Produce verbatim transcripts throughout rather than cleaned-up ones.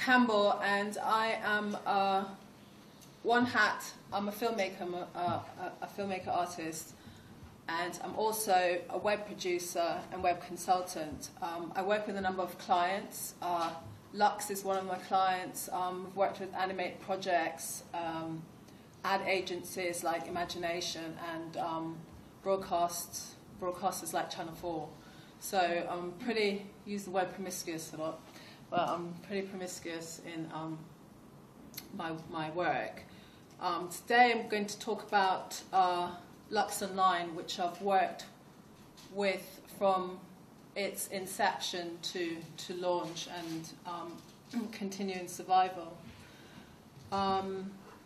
Campbell, and I am uh, one hat. I'm a filmmaker, I'm a, a, a filmmaker artist, and I'm also a web producer and web consultant. Um, I work with a number of clients. Uh, Lux is one of my clients. Um, I've worked with Animate projects, um, ad agencies like Imagination, and um, broadcast broadcasters like Channel four. So I'm pretty, use the word promiscuous a lot, but I'm pretty promiscuous in um, my, my work. Um, today I'm going to talk about uh, Lux Online, which I've worked with from its inception to, to launch and um, continuing survival. Um,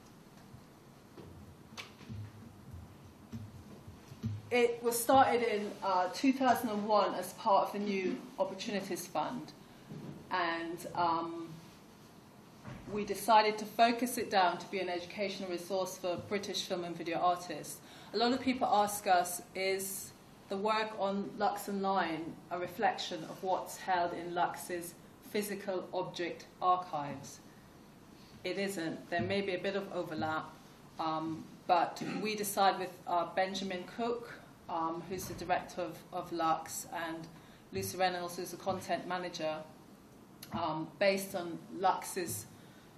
It was started in uh, two thousand one as part of the New Opportunities Fund, and um, we decided to focus it down to be an educational resource for British film and video artists. A lot of people ask us, is the work on Lux Online a reflection of what's held in Lux's physical object archives? It isn't. There may be a bit of overlap. Um, But we decided with uh, Benjamin Cook, um, who's the director of, of Lux, and Lucy Reynolds, who's the content manager, um, based on Lux's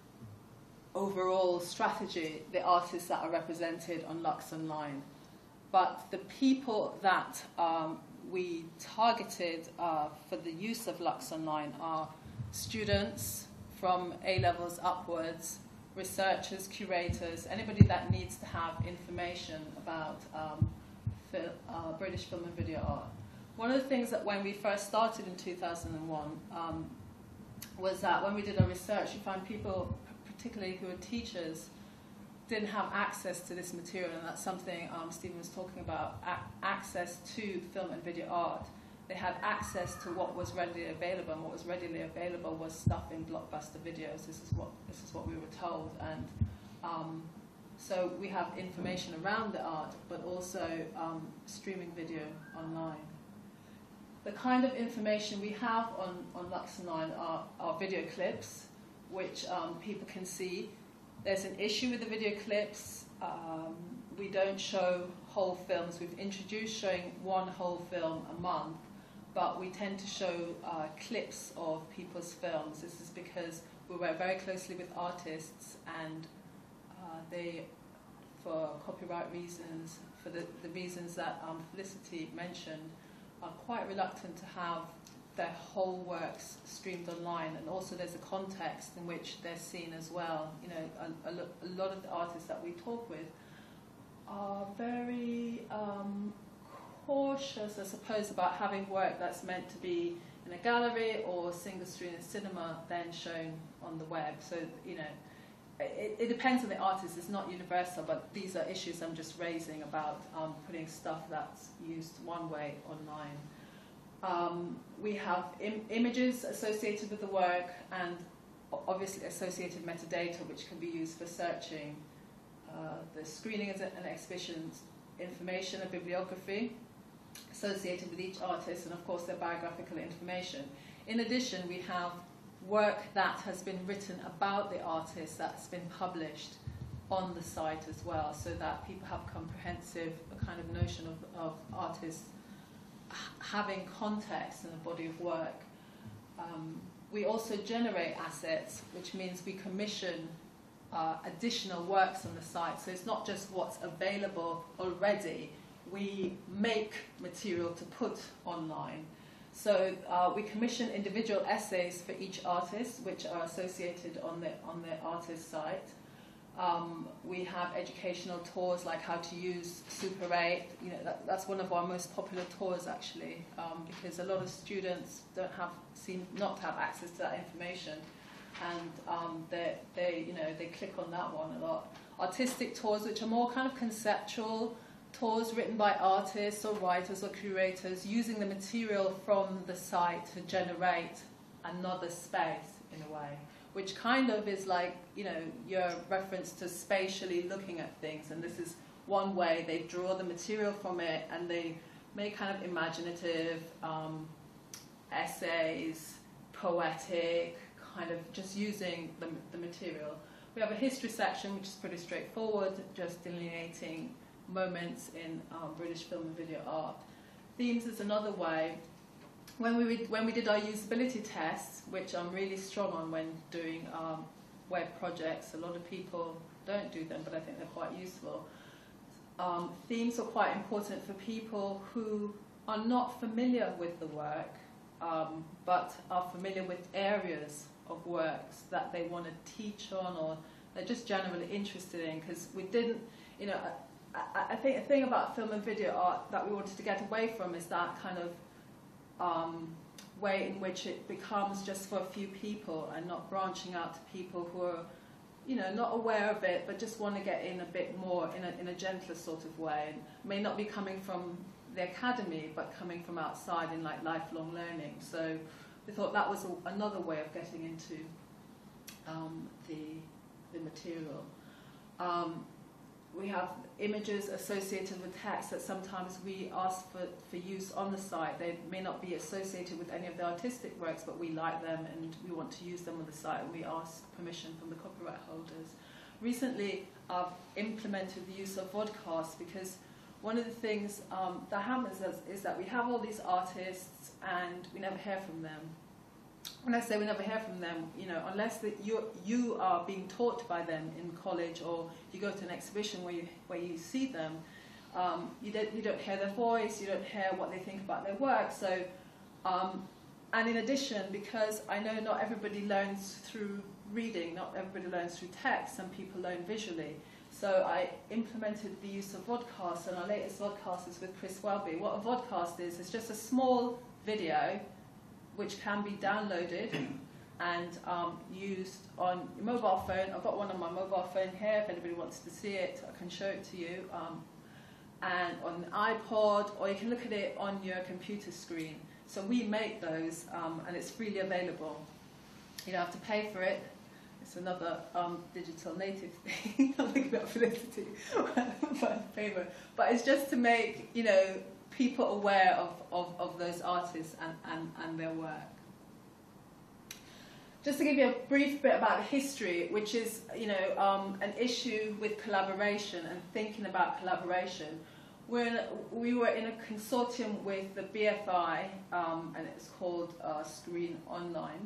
overall strategy, the artists that are represented on Lux Online. But the people that um, we targeted uh, for the use of Lux Online are students from A levels upwards, researchers, curators, anybody that needs to have information about um, fil uh, British film and video art. One of the things that when we first started in two thousand one um, was that when we did our research, we found people, particularly who are teachers, didn't have access to this material, and that's something um, Stephen was talking about, a access to film and video art. They had access to what was readily available, and what was readily available was stuff in Blockbuster videos. This is what this is what we were told, and um, so we have information around the art, but also um, streaming video online. The kind of information we have on on Lux Online are, are video clips, which um, people can see. There's an issue with the video clips. Um, we don't show whole films. We've introduced showing one whole film a month, but we tend to show uh, clips of people's films. This is because we work very closely with artists, and uh, they, for copyright reasons, for the, the reasons that um, Felicity mentioned, are quite reluctant to have their whole works streamed online, and also there's a context in which they're seen as well. You know, a, a, lo a lot of the artists that we talk with are very um, cautious, I suppose, about having work that's meant to be in a gallery or single screen in cinema then shown on the web. So, you know, it, it depends on the artist. It's not universal, but these are issues I'm just raising about um, putting stuff that's used one way online. Um, we have im images associated with the work, and obviously associated metadata, which can be used for searching uh, the screening and exhibitions information and bibliography associated with each artist, and of course their biographical information. In addition, we have work that has been written about the artist that's been published on the site as well, so that people have comprehensive a kind of notion of, of artists having context in a body of work. Um, we also generate assets, which means we commission uh, additional works on the site. So it's not just what's available already. We make material to put online. So uh, we commission individual essays for each artist, which are associated on the, on the artist site. Um, we have educational tours like how to use Super eight. You know, that, that's one of our most popular tours actually, um, because a lot of students don't have, seem not to have access to that information, and um, they, they, you know, they click on that one a lot. Artistic tours, which are more kind of conceptual tours written by artists or writers or curators, using the material from the site to generate another space in a way, which kind of is like, you know, your reference to spatially looking at things. And this is one way they draw the material from it, and they make kind of imaginative um, essays, poetic, kind of just using the, the material. We have a history section, which is pretty straightforward, just delineating moments in um, British film and video art. Themes is another way. When we, when we did our usability tests, which I'm really strong on when doing um, web projects, a lot of people don't do them, but I think they're quite useful. Um, themes are quite important for people who are not familiar with the work, um, but are familiar with areas of works that they want to teach on, or they're just generally interested in, because we didn't, you know, I, I think the thing about film and video art that we wanted to get away from is that kind of um, way in which it becomes just for a few people and not branching out to people who are, you know, not aware of it, but just want to get in a bit more in a, in a gentler sort of way, and may not be coming from the academy, but coming from outside in like lifelong learning. So we thought that was a, another way of getting into um, the, the material. Um, we have images associated with text that sometimes we ask for, for use on the site. They may not be associated with any of the artistic works, but we like them and we want to use them on the site, and we ask permission from the copyright holders. Recently, I've implemented the use of vodcasts, because one of the things um, that happens is, is that we have all these artists and we never hear from them. When I say we never hear from them, you know, unless that you you are being taught by them in college, or you go to an exhibition where you where you see them, um, you don't you don't hear their voice, you don't hear what they think about their work. So, um, and in addition, because I know not everybody learns through reading, not everybody learns through text. Some people learn visually. So I implemented the use of vodcasts, and our latest vodcast is with Chris Welby. What a vodcast is, is just a small video which can be downloaded and um, used on your mobile phone. I've got one on my mobile phone here. If anybody wants to see it, I can show it to you. Um, and on an iPod, or you can look at it on your computer screen. So we make those, um, and it's freely available. You don't have to pay for it. It's another um, digital native thing. I'm thinking about Felicity, my favourite. But it's just to make, you know, people aware of, of, of those artists and, and, and their work. Just to give you a brief bit about history, which is, you know, um, an issue with collaboration and thinking about collaboration. We're in a, we were in a consortium with the B F I, um, and it's called uh, Screen Online.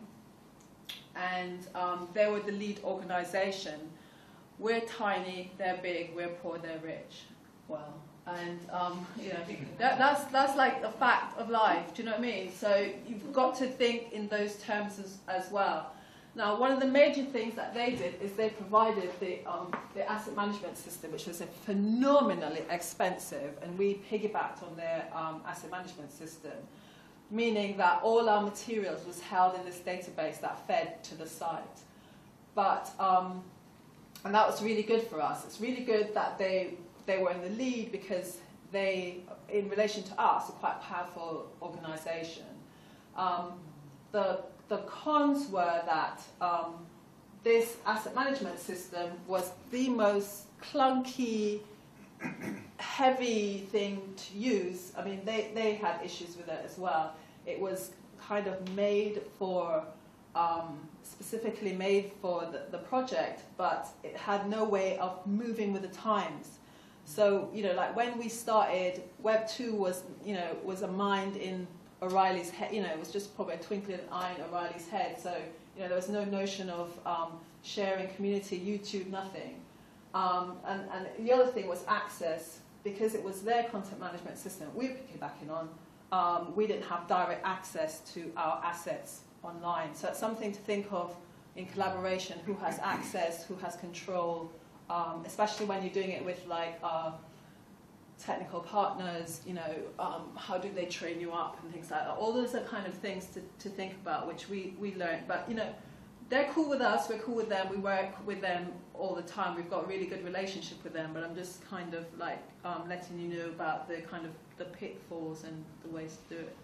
And um, they were the lead organisation. We're tiny, they're big, we're poor, they're rich. Well, and um, you know, that, that's, that's like the fact of life, do you know what I mean? So you've got to think in those terms as, as well. Now, one of the major things that they did is they provided the, um, the asset management system, which was phenomenally expensive, and we piggybacked on their um, asset management system, meaning that all our materials was held in this database that fed to the site. But, um, and that was really good for us. It's really good that they, they were in the lead, because they, in relation to us, are quite a powerful organisation. Um, the, the cons were that um, this asset management system was the most clunky, heavy thing to use. I mean, they, they had issues with it as well. It was kind of made for, um, specifically made for the, the project, but it had no way of moving with the times. So, you know, like when we started, Web two was, you know, was a mind in O'Reilly's head, you know, it was just probably a twinkling eye in O'Reilly's head. So, you know, there was no notion of um, sharing community, YouTube, nothing. Um, and, and the other thing was access, because it was their content management system we were piggybacking on. Um, we didn't have direct access to our assets online. So it's something to think of in collaboration, who has access, who has control, um, especially when you're doing it with like uh, technical partners, you know, um, how do they train you up and things like that. All those are kind of things to, to think about, which we, we learned. But, you know, they're cool with us, we're cool with them, we work with them all the time, we've got a really good relationship with them, but I'm just kind of like um, letting you know about the kind of the pitfalls and the ways to do it.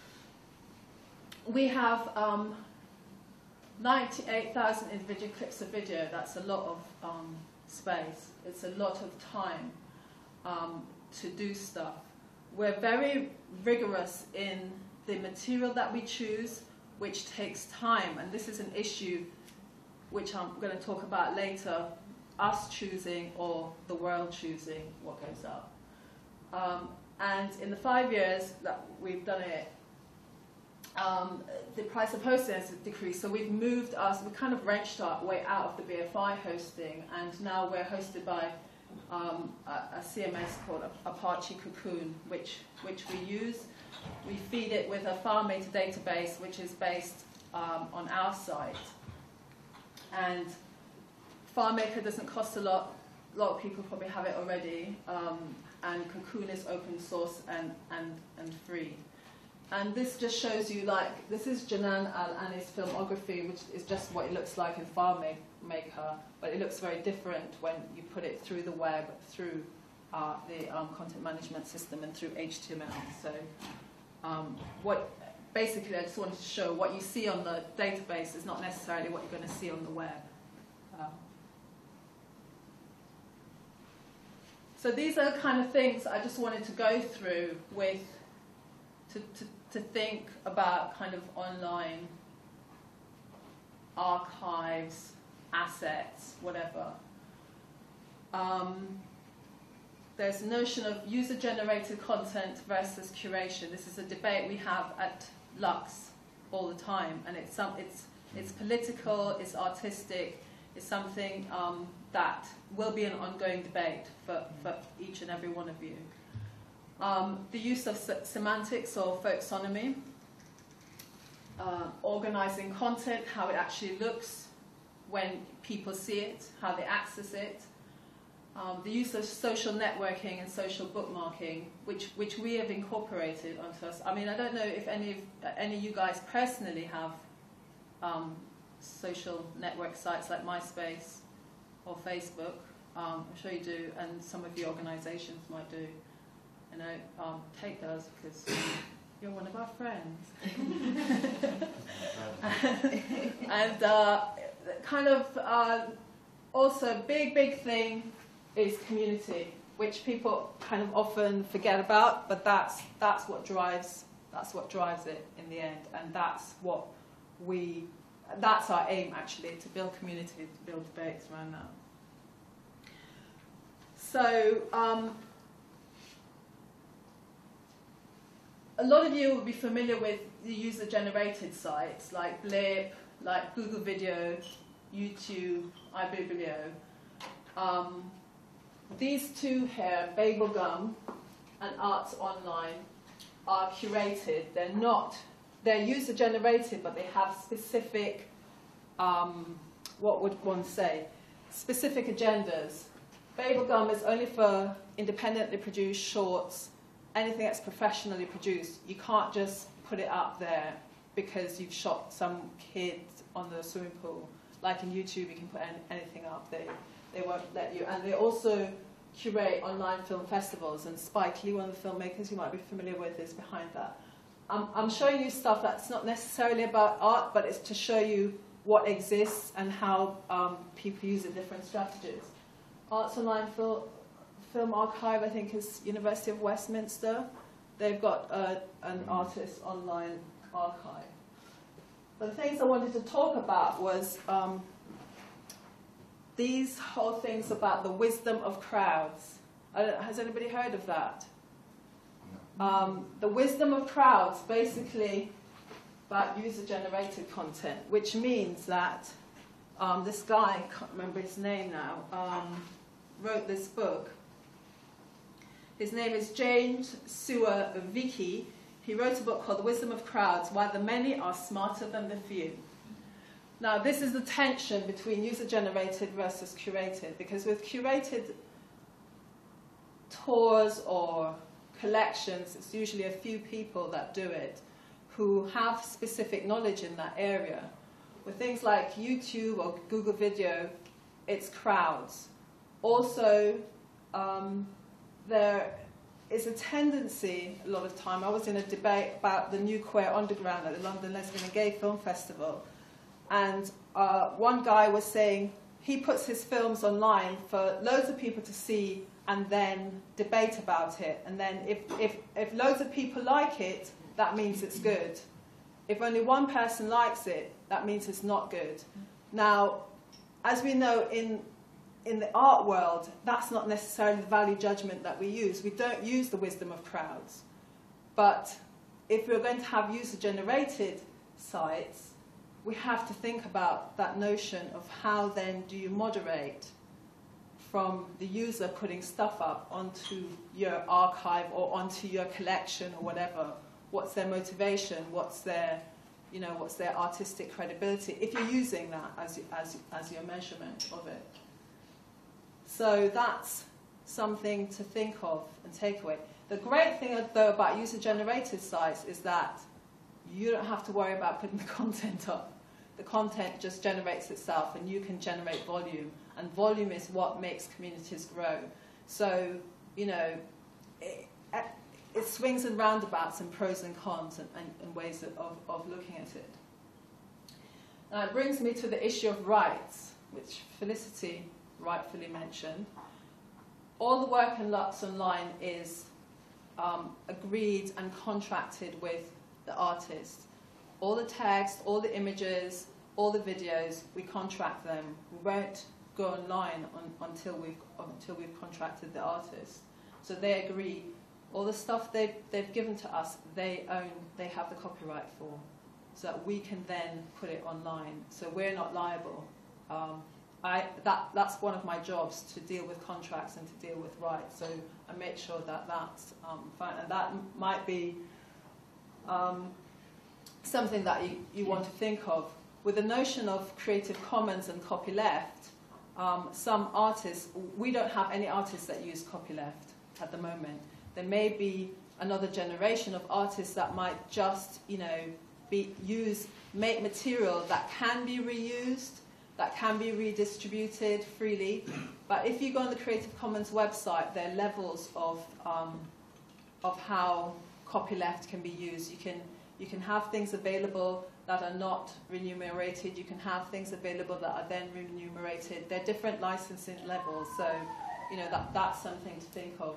We have um, ninety-eight thousand individual clips of video. That's a lot of um, space. It's a lot of time um, to do stuff. We're very rigorous in the material that we choose. which takes time, and this is an issue which I'm going to talk about later, us choosing or the world choosing what goes up. Um, and in the five years that we've done it, um, the price of hosting has decreased, so we've moved us, we kind of wrenched our way out of the B F I hosting, and now we're hosted by um, a, a C M S called Apache Cocoon, which, which we use. We feed it with a FileMaker database, which is based um, on our site. And FileMaker doesn't cost a lot. A lot of people probably have it already. Um, and Cocoon is open source and, and, and free. And this just shows you, like, this is Janan Al-Anis filmography, which is just what it looks like in FileMaker, but it looks very different when you put it through the web, through uh, the um, content management system, and through H T M L. So um, what basically, I just wanted to show what you see on the database is not necessarily what you're going to see on the web. Um, so these are the kind of things I just wanted to go through with, to, to, to think about kind of online archives, assets, whatever. Um, there's a notion of user-generated content versus curation. This is a debate we have at Lux all the time, and it's some, it's it's political, it's artistic, it's something um, that will be an ongoing debate for, for each and every one of you. Um, the use of se semantics or folksonomy, uh, organizing content, how it actually looks when people see it, how they access it. Um, the use of social networking and social bookmarking, which, which we have incorporated onto us. I mean, I don't know if any of, uh, any of you guys personally have um, social network sites like MySpace or Facebook. Um, I'm sure you do, and some of your organizations might do. You know, um, Tate does, because you're one of our friends. And uh, kind of uh, also big, big thing is community, which people kind of often forget about, but that's that's what drives that's what drives it in the end, and that's what we that's our aim actually, to build community, to build debates around that. So um, a lot of you will be familiar with the user-generated sites like Blip, like Google Video, YouTube, iBiblio. Um, These two here, Babelgum and Arts Online, are curated. They're not, they're user-generated, but they have specific, um, what would one say, specific agendas. Babelgum is only for independently produced shorts, anything that's professionally produced. You can't just put it up there because you've shot some kid on the swimming pool. Like in YouTube, you can put any, anything up. They, they won't let you. And they also curate online film festivals, and Spike Lee, one of the filmmakers you might be familiar with, is behind that. I'm, I'm showing you stuff that's not necessarily about art, but it's to show you what exists and how um, people use it, different strategies. Arts Online Fil Film Archive, I think, is University of Westminster. They've got uh, an artist online archive. But the things I wanted to talk about was um, these whole things about the wisdom of crowds. I don't, has anybody heard of that? Um, the wisdom of crowds, basically about user-generated content, which means that um, this guy, I can't remember his name now, um, wrote this book. His name is James Sewer Vicky. He wrote a book called The Wisdom of Crowds, Why the Many Are Smarter Than the Few. Now, this is the tension between user-generated versus curated, because with curated tours or collections, it's usually a few people that do it who have specific knowledge in that area. With things like YouTube or Google Video, it's crowds. Also, um, there is a tendency, a lot of time, I was in a debate about the new Queer Underground at the London Lesbian and Gay Film Festival, and uh, one guy was saying he puts his films online for loads of people to see and then debate about it. And then if, if, if loads of people like it, that means it's good. if only one person likes it, that means it's not good. Now, as we know in, in the art world, that's not necessarily the value judgment that we use. We don't use the wisdom of crowds. But if we're going to have user-generated sites, we have to think about that notion of how then do you moderate from the user putting stuff up onto your archive or onto your collection or whatever. What's their motivation? What's their, you know, what's their artistic credibility? If you're using that as as as your measurement of it. So that's something to think of and take away. The great thing though about user-generated sites is that you don't have to worry about putting the content up. The content just generates itself, and you can generate volume. And volume is what makes communities grow. So, you know, it, it swings and roundabouts and pros and cons and, and, and ways of, of looking at it. Now, it brings me to the issue of rights, which Felicity rightfully mentioned. All the work in Lux Online is um, agreed and contracted with the artist. All the text, all the images, all the videos, we contract them. We won't go online on, until we've until we've contracted the artist. So they agree. All the stuff they've they've given to us, they own. They have the copyright for, so that we can then put it online. So we're not liable. Um, I that that's one of my jobs, to deal with contracts and to deal with rights. So I make sure that that's um, fine, and that might be. Um, something that you, you want to think of. With the notion of Creative Commons and copyleft, um, some artists, we don't have any artists that use copyleft at the moment. There may be another generation of artists that might just, you know, be use, make material that can be reused, that can be redistributed freely. But if you go on the Creative Commons website, there are levels of, um, of how copyleft can be used. You can You can have things available that are not remunerated. You can have things available that are then remunerated. They're different licensing levels, so you know that that's something to think of.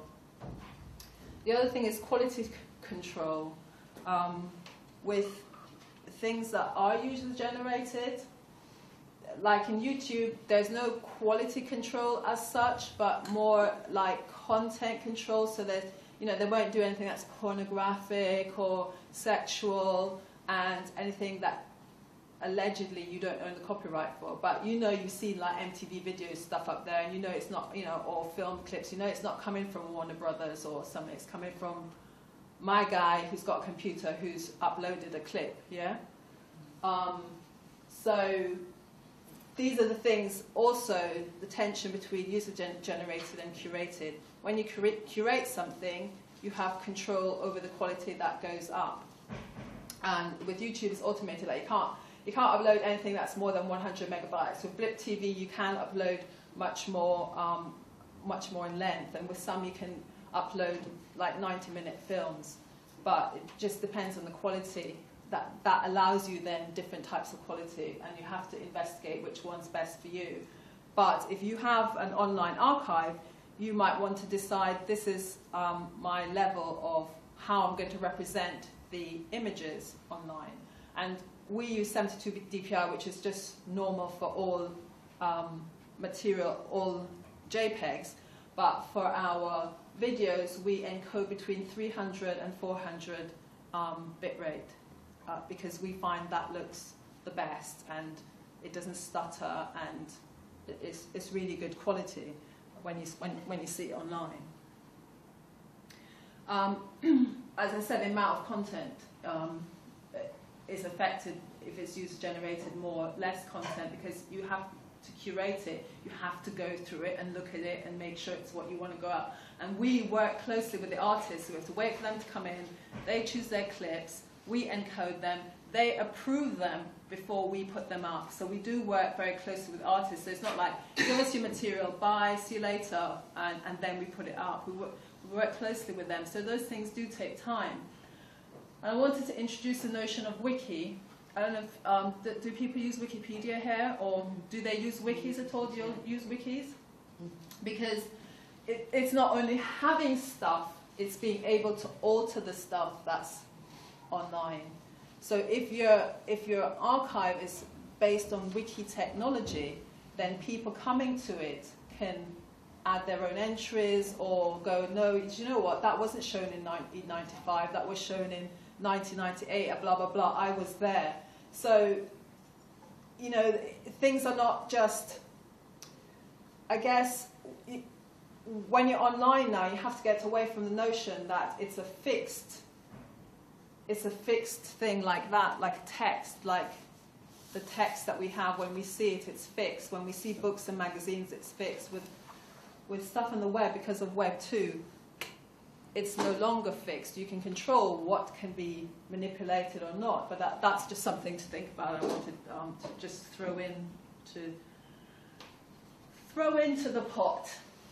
The other thing is quality c control. Um, with things that are user-generated, like in YouTube, there's no quality control as such, but more like content control. So there's You know, they won't do anything that's pornographic or sexual, and anything that allegedly you don't own the copyright for. But you know, you've seen like M T V videos stuff up there, and you know it's not, you know, or film clips. You know, it's not coming from Warner Brothers or something. It's coming from my guy who's got a computer who's uploaded a clip. Yeah. Um, so these are the things. Also, the tension between user-generated and curated. When you curate something, you have control over the quality that goes up. And with YouTube, it's automated. Like you can't, you can't upload anything that's more than one hundred megabytes. With Blip T V, you can upload much more, um, much more in length. And with some, you can upload like ninety minute films. But it just depends on the quality. That, that allows you then different types of quality, and you have to investigate which one's best for you. But if you have an online archive, you might want to decide, this is um, my level of how I'm going to represent the images online. And we use seventy-two bit D P I, which is just normal for all um, material, all JPEGs. But for our videos, we encode between three hundred and four hundred um, bitrate, uh, because we find that looks the best, and it doesn't stutter, and it's, it's really good quality when you, when, when you see it online. Um, as I said, the amount of content um, is affected if it's user-generated more, less content, because you have to curate it, you have to go through it and look at it and make sure it's what you want to go out. And we work closely with the artists, so we have to wait for them to come in, they choose their clips, we encode them, they approve them before we put them up. So we do work very closely with artists. So it's not like, give us your material, bye, see you later, and, and then we put it up. We work, we work closely with them. So those things do take time. And I wanted to introduce the notion of wiki. I don't know if, um, do, do people use Wikipedia here, or do they use wikis at all? Do you use wikis? Because it, it's not only having stuff, it's being able to alter the stuff that's online. So if your, if your archive is based on wiki technology, then people coming to it can add their own entries or go, no, do you know what, that wasn't shown in nineteen ninety-five, that was shown in nineteen ninety-eight, blah, blah, blah, I was there. So, you know, things are not just, I guess, when you're online now, you have to get away from the notion that it's a fixed, it's a fixed thing like that, like text, like the text that we have when we see it, it's fixed. When we see books and magazines, it's fixed. With, with stuff on the web, because of Web two, it's no longer fixed. You can control what can be manipulated or not, but that, that's just something to think about. I wanted um, to just throw in to throw into the pot.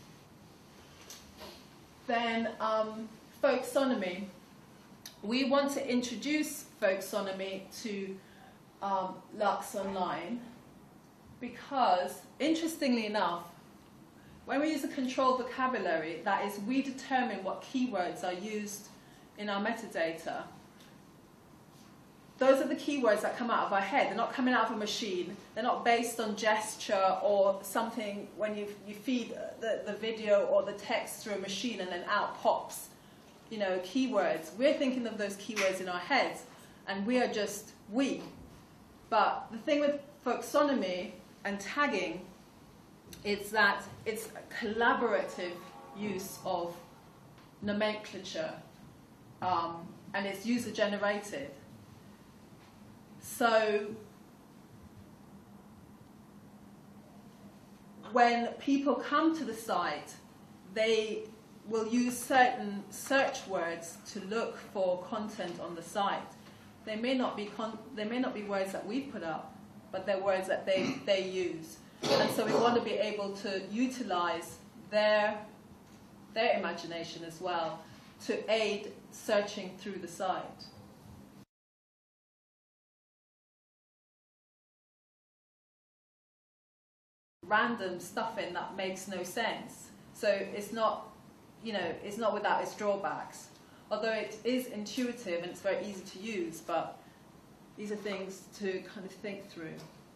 Then um, folksonomy. We want to introduce folksonomy to um, Lux Online because, interestingly enough, when we use a controlled vocabulary, that is, we determine what keywords are used in our metadata. Those are the keywords that come out of our head. They're not coming out of a machine. They're not based on gesture or something when you, you feed the, the video or the text through a machine and then out pops, you know, keywords. We're thinking of those keywords in our heads, and we are just we. But the thing with folksonomy and tagging is that it's a collaborative use of nomenclature, um, and it's user-generated. So when people come to the site, they will use certain search words to look for content on the site. They may not be con they may not be words that we put up, but they're words that they, they use. And so we want to be able to utilize their, their imagination as well to aid searching through the site. Random stuff in that makes no sense. So it's not, you know, it's not without its drawbacks. Although it is intuitive and it's very easy to use, but these are things to kind of think through.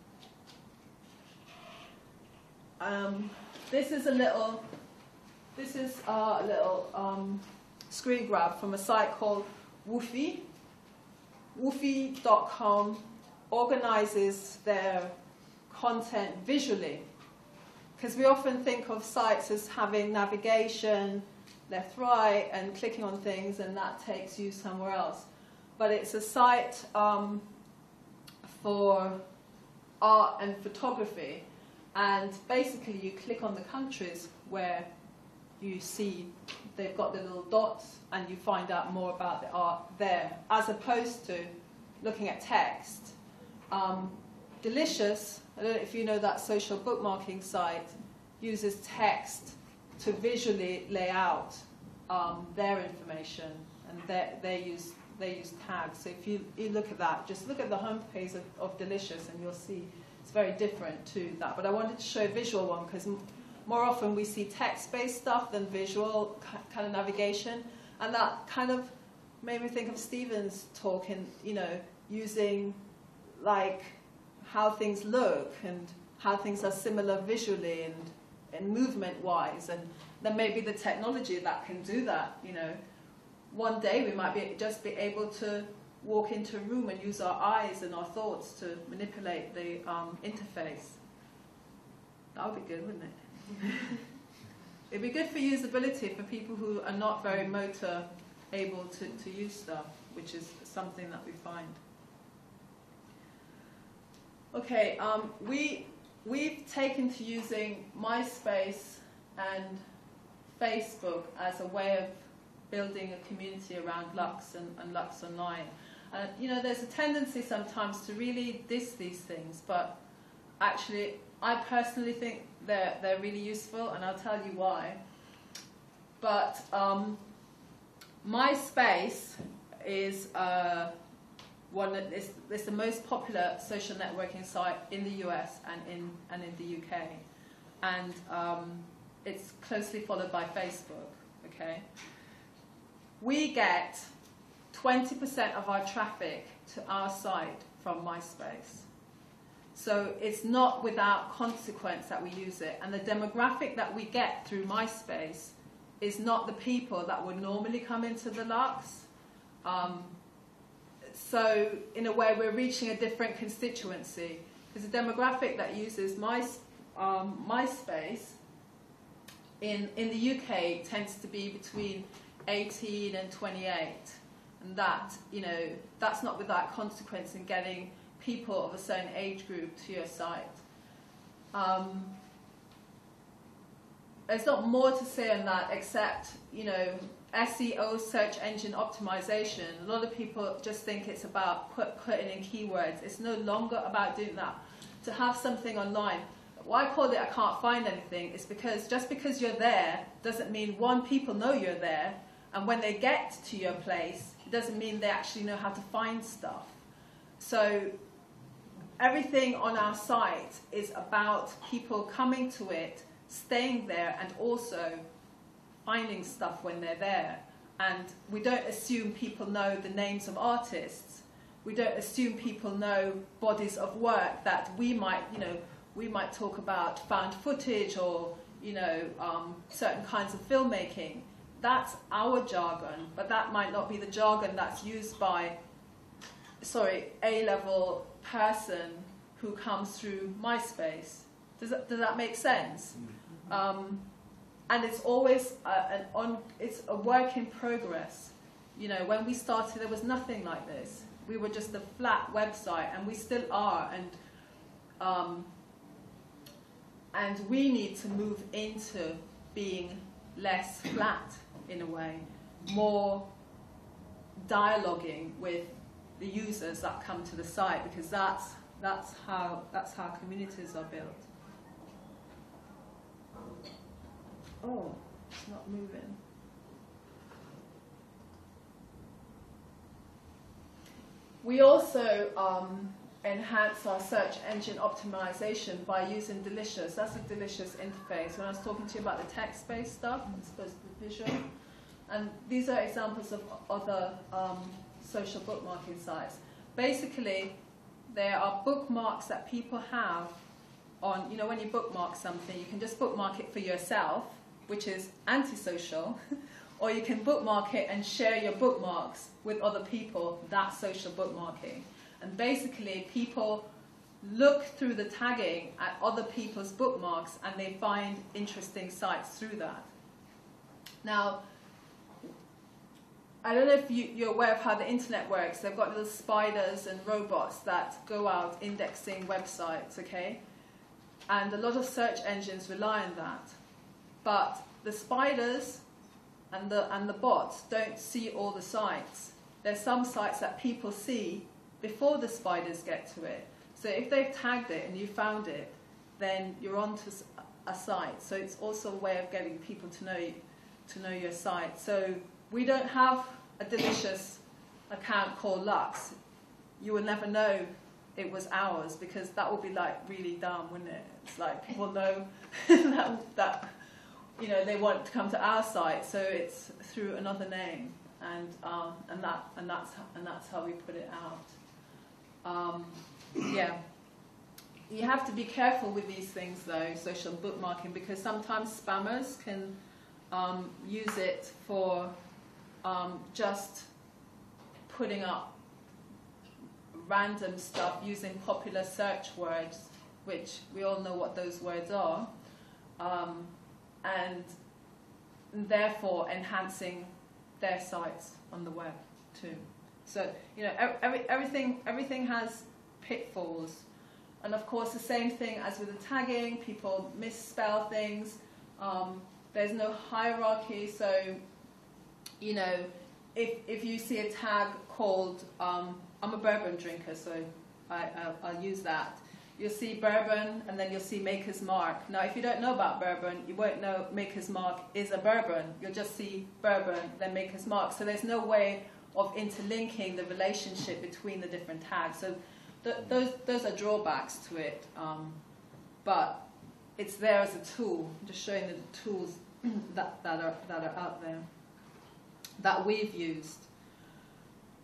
Um, this is a little, this is a little um, screen grab from a site called Woofy. Woofy dot com organizes their content visually, because we often think of sites as having navigation, left, right, and clicking on things, and that takes you somewhere else. But it's a site um, for art and photography, and basically you click on the countries where you see they've got the little dots, and you find out more about the art there, as opposed to looking at text. Um, Delicious, I don't know if you know that social bookmarking site, uses text to visually lay out um, their information, and they use they use tags. So if you, you look at that, just look at the homepage of, of Delicious, and you'll see it's very different to that. But I wanted to show a visual one because more often we see text-based stuff than visual kind of navigation, and that kind of made me think of Stephen's talk in, you know, using like how things look and how things are similar visually and, and movement-wise, and then maybe the technology that can do that. You know, one day we might be just be able to walk into a room and use our eyes and our thoughts to manipulate the um, interface. That would be good, wouldn't it? It'd be good for usability for people who are not very motor able to, to use stuff, which is something that we find. Okay, um, we, we've taken to using MySpace and Facebook as a way of building a community around Lux and, and Lux Online. Uh, you know, there's a tendency sometimes to really diss these things, but actually, I personally think they're, they're really useful, and I'll tell you why. But um, MySpace is uh, one that is, is the most popular social networking site in the U S and in, and in the U K. And um, it's closely followed by Facebook, okay? We get twenty percent of our traffic to our site from MySpace. So it's not without consequence that we use it. And the demographic that we get through MySpace is not the people that would normally come into the Lux. Um, so in a way, we're reaching a different constituency. Because the demographic that uses My, um, MySpace in, in the U K tends to be between eighteen and twenty-eight. And that, you know, that's not without consequence in getting people of a certain age group to your site. Um, there's not more to say on that except, you know, S E O, search engine optimization. A lot of people just think it's about put, putting in keywords. It's no longer about doing that. To have something online, why I called it I can't find anything is because just because you're there doesn't mean, one, people know you're there, and when they get to your place, it doesn't mean they actually know how to find stuff. So everything on our site is about people coming to it, staying there, and also finding stuff when they're there. And we don't assume people know the names of artists. We don't assume people know bodies of work that we might, you know, we might talk about found footage or, you know, um, certain kinds of filmmaking. That's our jargon, but that might not be the jargon that's used by, sorry, A-level person who comes through MySpace. Does that, does that make sense? Um, and it's always a, an on, it's a work in progress. You know, when we started, there was nothing like this. We were just a flat website, and we still are. And um, and we need to move into being less flat in a way, more dialoguing with the users that come to the site, because that's that's how that's how communities are built. Oh, it's not moving. We also um, enhance our search engine optimization by using Delicious. That's a Delicious interface. When I was talking to you about the text-based stuff, it's supposed to be visual. And these are examples of other um, social bookmarking sites. Basically, there are bookmarks that people have on, you know, when you bookmark something, you can just bookmark it for yourself, which is antisocial, or you can bookmark it and share your bookmarks with other people. That's social bookmarking. And basically, people look through the tagging at other people's bookmarks and they find interesting sites through that. Now, I don't know if you, you're aware of how the internet works. They've got little spiders and robots that go out indexing websites, okay? And a lot of search engines rely on that. But the spiders and the, and the bots don't see all the sites. There's some sites that people see before the spiders get to it. So if they've tagged it and you found it, then you're onto a site. So it's also a way of getting people to know you, to know your site. So we don't have a Delicious account called Lux. You will never know it was ours, because that would be like really dumb, wouldn't it? It's like people know that, that you know they want to come to our site, so it's through another name, and um, and that and that's and that's how we put it out. Um, yeah, you have to be careful with these things though, social bookmarking, because sometimes spammers can um, use it for um, just putting up random stuff using popular search words, which we all know what those words are, um, and therefore enhancing their sites on the web too. So, you know, every, everything, everything has pitfalls. And of course, the same thing as with the tagging, people misspell things. Um, there's no hierarchy, so, you know, if, if you see a tag called, um, I'm a bourbon drinker, so I, I'll, I'll use that. You'll see bourbon, and then you'll see Maker's Mark. Now, if you don't know about bourbon, you won't know Maker's Mark is a bourbon. You'll just see bourbon, then Maker's Mark. So there's no way of interlinking the relationship between the different tags. So th those, those are drawbacks to it, um, but it's there as a tool, just showing the tools that, that, are, that are out there, that we've used.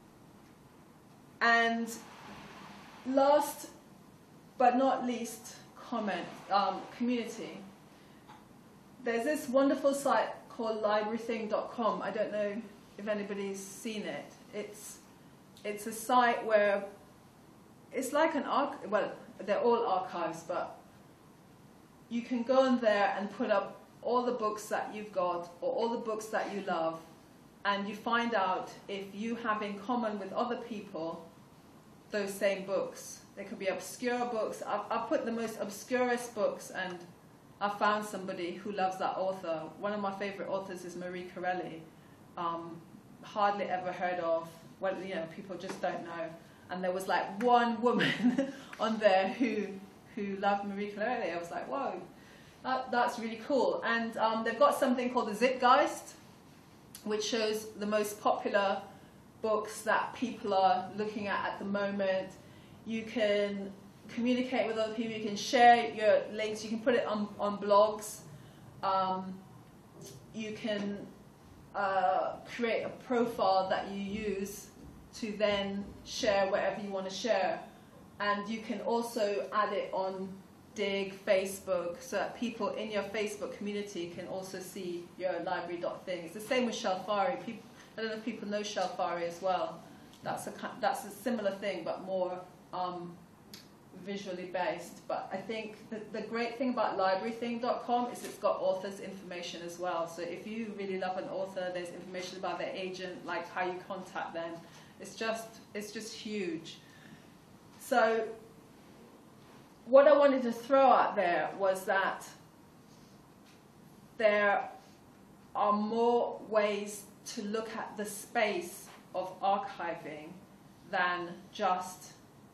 And last but not least, comment, um, community. There's this wonderful site called library thing dot com. I don't know if anybody's seen it. It's, it's a site where it's like an arch- well, they're all archives, but you can go on there and put up all the books that you've got or all the books that you love, and you find out if you have in common with other people those same books. They could be obscure books. I've, I've put the most obscurest books, and I've found somebody who loves that author. One of my favorite authors is Marie Corelli. Um, hardly ever heard of. Well, you know, people just don't know. And there was like one woman on there who who loved Marie Corelli. I was like, whoa, that, that's really cool. And um, they've got something called the Zeitgeist, which shows the most popular books that people are looking at at the moment. You can communicate with other people, you can share your links, you can put it on, on blogs, um, you can uh, create a profile that you use to then share whatever you want to share. And you can also add it on Dig, Facebook, so that people in your Facebook community can also see your library.thing. It's the same with Shelfari. People, I don't know if people know Shelfari as well. That's a, that's a similar thing, but more um, visually based. But I think the, the great thing about library thing dot com is it's got authors' information as well. So if you really love an author, there's information about their agent, like how you contact them. It's just, it's just huge. So what I wanted to throw out there was that there are more ways to look at the space of archiving than just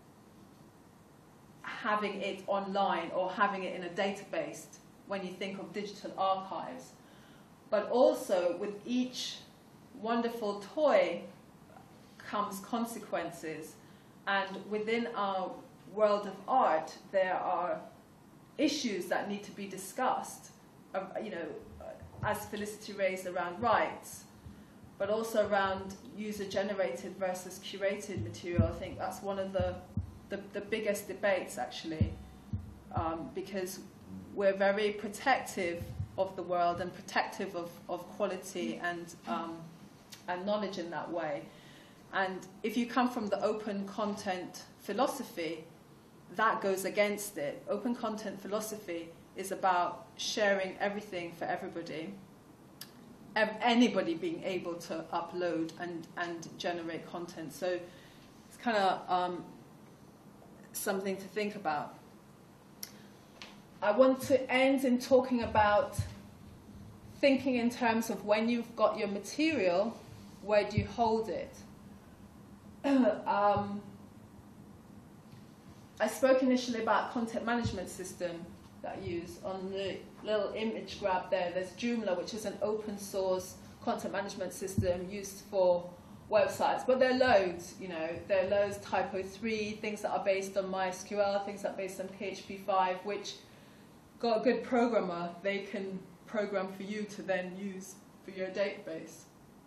having it online or having it in a database when you think of digital archives. But also with each wonderful toy comes consequences, and within our world of art there are issues that need to be discussed, uh, you know, as Felicity raised around rights, but also around user-generated versus curated material. I think that's one of the, the, the biggest debates, actually, um, because we're very protective of the world and protective of, of quality and, um, and knowledge in that way. And if you come from the open content philosophy, that goes against it. Open content philosophy is about sharing everything for everybody, anybody being able to upload and, and generate content. So it's kind of um, something to think about. I want to end in talking about thinking in terms of when you've got your material, where do you hold it? um, I spoke initially about content management system that I use. On the little image grab there, there's Joomla, which is an open source content management system used for websites. But there are loads, you know, there are loads, Typo three, things that are based on MySQL, things that are based on P H P five, which got a good programmer, they can program for you to then use for your database.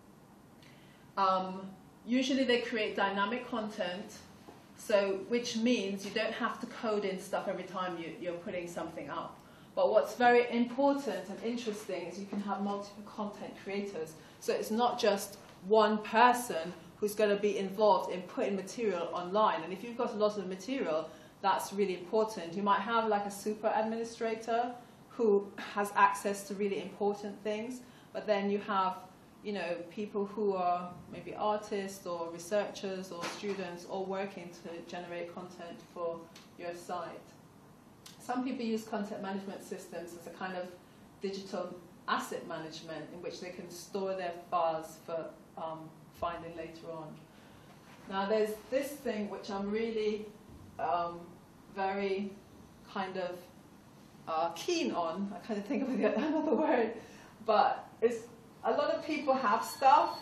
Um, usually they create dynamic content, so which means you don't have to code in stuff every time you, you're putting something up. But what's very important and interesting is you can have multiple content creators. So it's not just one person who's going to be involved in putting material online. And if you've got a lot of material, that's really important. You might have like a super administrator who has access to really important things, but then you have, you know, people who are maybe artists or researchers or students all working to generate content for your site. Some people use content management systems as a kind of digital asset management in which they can store their files for um, finding later on. Now there's this thing which I'm really um, very kind of uh, keen on. I can't think of another word, but it's a lot of people have stuff,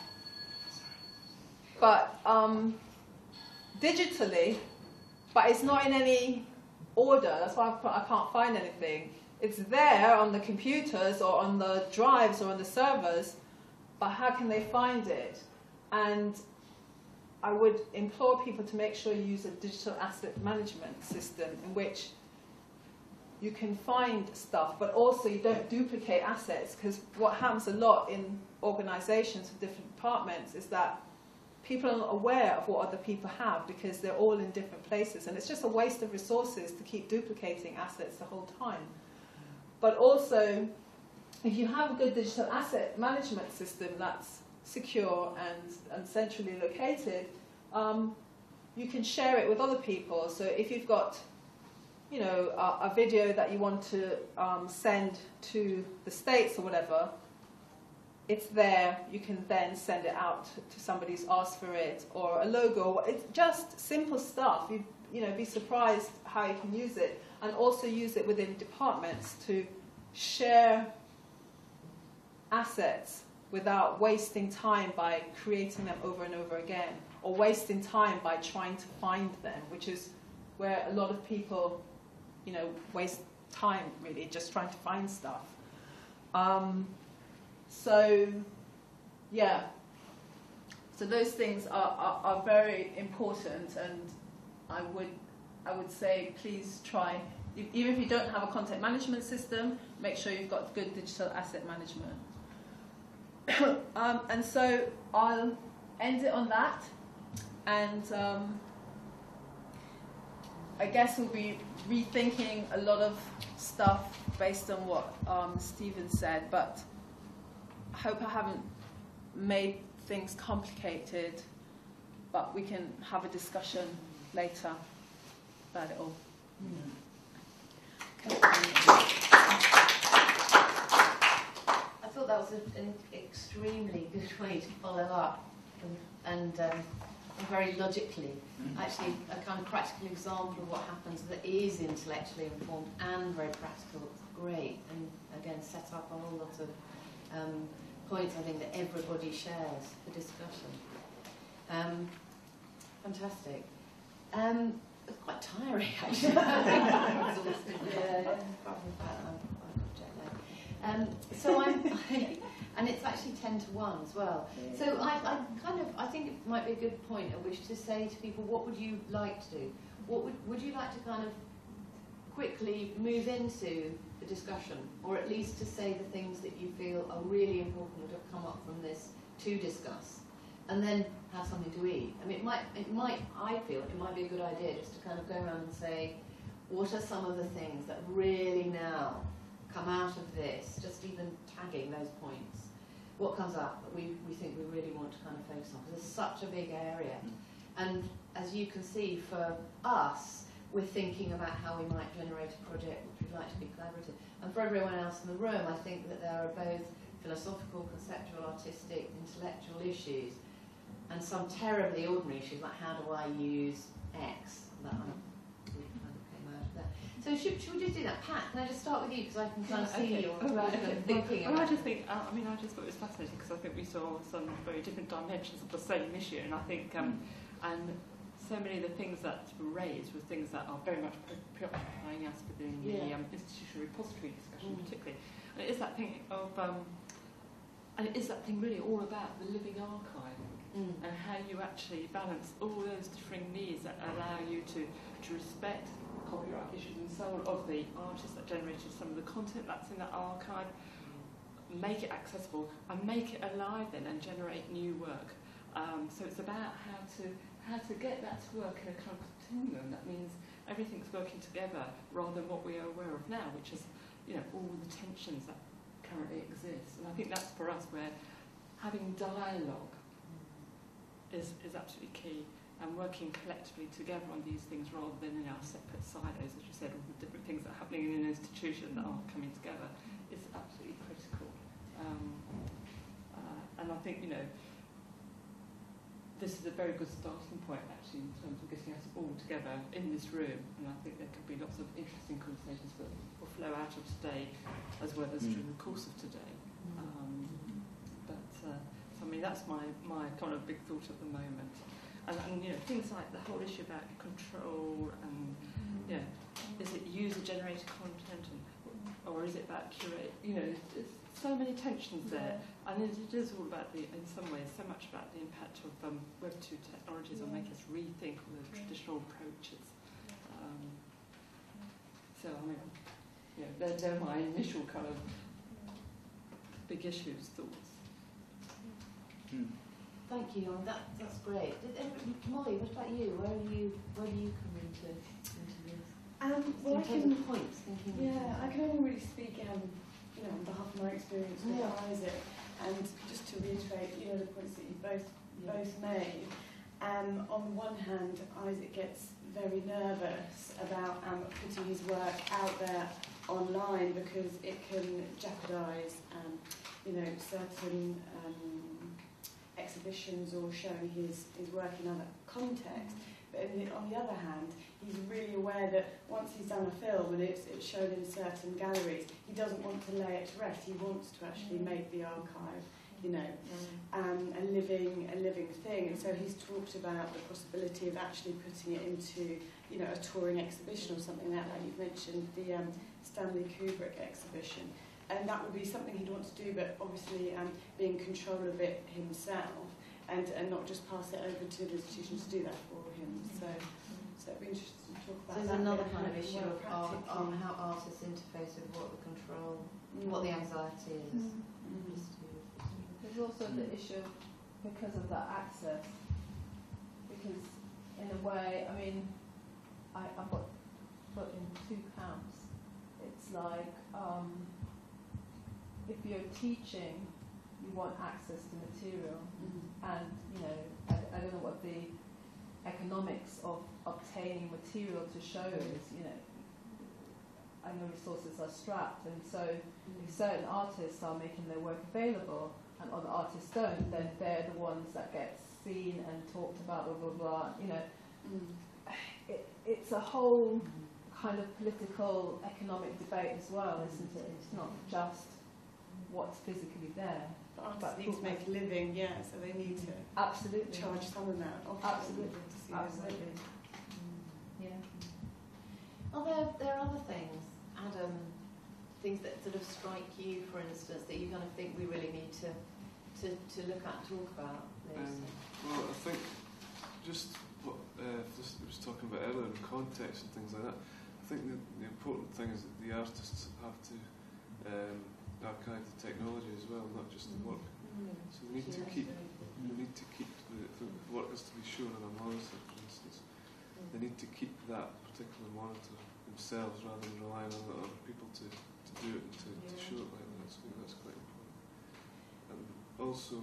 but um, digitally, but it's not in any order. That's why I can't find anything. It's there on the computers or on the drives or on the servers, but how can they find it? And I would implore people to make sure you use a digital asset management system in which you can find stuff, but also you don't duplicate assets, because what happens a lot in organisations with different departments is that people are not aware of what other people have because they're all in different places, and it's just a waste of resources to keep duplicating assets the whole time. But also, if you have a good digital asset management system that's secure and, and centrally located, um, you can share it with other people. So if you've got, you know, a, a video that you want to um, send to the States or whatever, it's there. You can then send it out to somebody who's asked for it, or a logo. It's just simple stuff. You you know, be surprised how you can use it, and also use it within departments to share assets without wasting time by creating them over and over again, or wasting time by trying to find them, which is where a lot of people, you know, waste time really just trying to find stuff. Um, so, yeah. So those things are, are, are very important, and I would I would say please try, even if you don't have a content management system, make sure you've got good digital asset management. um, and so I'll end it on that, and um, I guess we'll be rethinking a lot of stuff based on what um, Stephen said, but I hope I haven't made things complicated, but we can have a discussion later about it all. Mm. I thought that was a, an extremely good way to follow up, and, and um, very logically, actually a kind of practical example of what happens that is intellectually informed and very practical. It's great, and again set up a whole lot of um, points I think that everybody shares for discussion. Um, fantastic. Um, it's quite tiring actually. Exhausted. Yeah, yeah. Probably about that. I've got jet lag. Um, so I'm, I, and it's actually ten to one as well. So I, I kind of, I think it might be a good point at which to say to people, what would you like to do? What would, would you like to kind of quickly move into the discussion, or at least to say the things that you feel are really important that have come up from this to discuss, and then have something to eat? I mean, it might, it might, I feel it might be a good idea just to kind of go around and say, what are some of the things that really now come out of this, just even tagging those points. What comes up that we, we think we really want to kind of focus on, because it's such a big area. And as you can see, for us, we're thinking about how we might generate a project which we'd like to be collaborative. And for everyone else in the room, I think that there are both philosophical, conceptual, artistic, intellectual issues, and some terribly ordinary issues, like how do I use X? That I, we kind of came out of that. So should, should we just do that? Pat, can I just start with you, because I can kind of see okay. you oh, right, okay. thinking well, about I just think, uh, I mean, I just thought it was fascinating, because I think we saw some very different dimensions of the same issue, and I think, um, and so many of the things that were raised were things that are very much preoccupying us within the yeah. um, institutional repository discussion, mm. particularly. And it is that thing of, um, and it is that thing really all about the living archive, mm. and how you actually balance all those differing needs that allow you to, to respect copyright issues and so on of the artists that generated some of the content that's in that archive, make it accessible and make it alive then and generate new work. Um, so it's about how to how to get that to work in a kind of continuum. That means everything's working together rather than what we are aware of now, which is, you know, all the tensions that currently exist. And I think that's for us where having dialogue is, is absolutely key, and working collectively together on these things rather than in our separate silos, as you said, all the different things that are happening in an institution that aren't coming together is absolutely critical. Um, uh, and I think, you know, this is a very good starting point actually in terms of getting us all together in this room, and I think there could be lots of interesting conversations that will flow out of today as well as mm. during the course of today. Um, but uh, so I mean that's my, my kind of big thought at the moment. And, and you know, things like the whole issue about control and, you know, is it user-generated content, and, or or is it about curate? You know, there's so many tensions there, Yeah. and it, it is all about the, in some ways, so much about the impact of um, Web two technologies Yeah. on make us rethink all the Yeah. traditional approaches. Um, so I mean, you know, they're, they're my initial kind of big issues, thoughts. Hmm. Thank you, um, that, that's great. Did, uh, Molly, what about you? Where are you? Where do you come into, into this? Um, well, I in terms can, of points, thinking. yeah, I can only really speak, um, you know, on behalf of my experience with Yeah. Isaac, and just to reiterate, you know, the points that you both Yeah. both made. Um, on the one hand, Isaac gets very nervous about um, putting his work out there online because it can jeopardise, um, you know, certain um, exhibitions or showing his, his work in other contexts. But in the, on the other hand, he's really aware that once he's done a film and it's, it's shown in certain galleries, he doesn't want to lay it to rest. He wants to actually make the archive, you know, um, a living a living thing. And so he's talked about the possibility of actually putting it into, you know, a touring exhibition or something like that. You've mentioned the um, Stanley Kubrick exhibition. And that would be something he'd want to do, but obviously um, be in control of it himself and, and not just pass it over to the institution to do that for him. So, so it'd be interesting to talk So about there's that. another bit, kind of how it issue work of art, art, practically. how artists interface with what the control, Mm. what the anxiety is. Mhm. Just to- There's also the issue because of that access. Because in a way, I mean, I, I've got put in two camps. It's like um, if you're teaching, you want access to material, Mhm. and you know, I, I don't know what the economics of obtaining material to show is. You know, I know resources are strapped, and so if certain artists are making their work available and other artists don't, then they're the ones that get seen and talked about, blah, blah, blah. You know, Mm. it, it's a whole kind of political, economic debate as well, isn't it? It's not just what's physically there. But artists But need to make a living, yeah, so they need to Absolutely. charge some amount. Of Absolutely. To see their work. Absolutely. Yeah. Are there, there are other things, Adam, things that sort of strike you, for instance, that you kind of think we really need to, to, to look at and talk about, Liz? Um, well, I think just what uh, just was talking about earlier, in context and things like that. I think the, the important thing is that the artists have to um, archive the technology as well, not just the work. So we need to keep we need to keep the, the work has to be shown on a monitor, for instance. They need to keep that particular monitor themselves rather than relying on other people to, to do it and to, to show it like that. So I think that's quite important. And also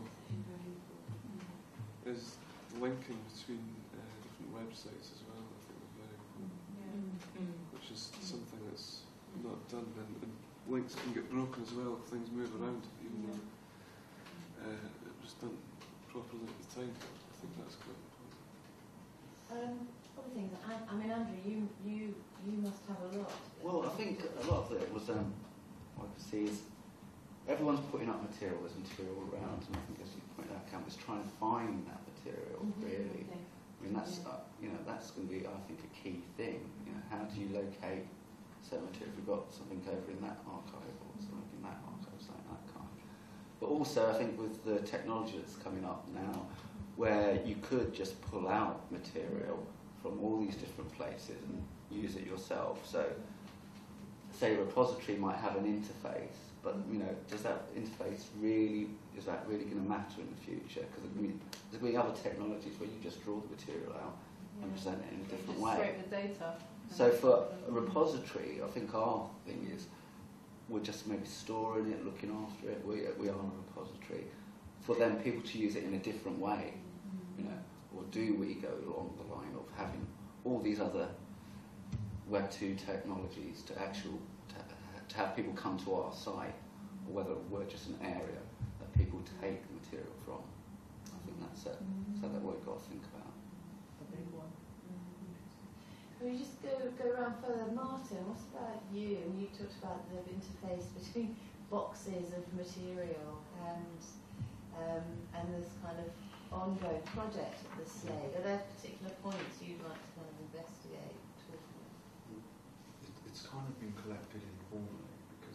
is linking between uh, different websites as well. I think is very important, which is something that's not done. And, and links can get broken as well if things move around, even though uh, it was done properly at the time. I think that's quite important. Um, other things, I, I mean, Andrew, you, you, you must have a lot. Well, I think a lot of it was, um, what I could see is everyone's putting up material, there's material around, and I think as you pointed out, Cam, is trying to find that material, Mhm. really. Okay. I mean, that's, uh, you know, that's going to be, I think, a key thing. You know, how do you locate certain material? If we've got something over in that archive or something in that archive, something like that kind. But also, I think with the technology that's coming up now, where you could just pull out material from all these different places and use it yourself. So, say a repository might have an interface, but you know, does that interface really, is that really going to matter in the future? Because there's going to be other technologies where you just draw the material out and present it in a different Just way. scrape the data. So for a repository, I think our thing is we're just maybe storing it, looking after it. We we are a repository. For then people to use it in a different way, you know, or do we go along the line of having all these other Web two technologies to actual to, to have people come to our site, or whether we're just an area that people take material from. I think that's it. So that what we've got to think about. The big one. Can we just go, go around further? Martin, what about you? And you talked about the interface between boxes of material and um, and this kind of ongoing project at the Slade. Are there particular points you'd like to kind of investigate? Talk about? It, it's kind of been collected informally because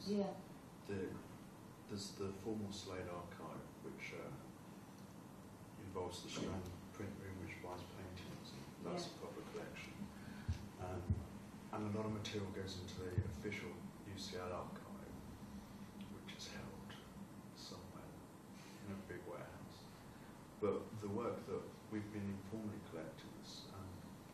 Yeah. The, there's the formal Slade archive, which uh, involves the Strand print room, which buys paintings, and that's Yeah. a proper collection. Um, and a lot of material goes into the official U C L archive, which is held somewhere in a big warehouse. But the work that we've been informally collecting is um,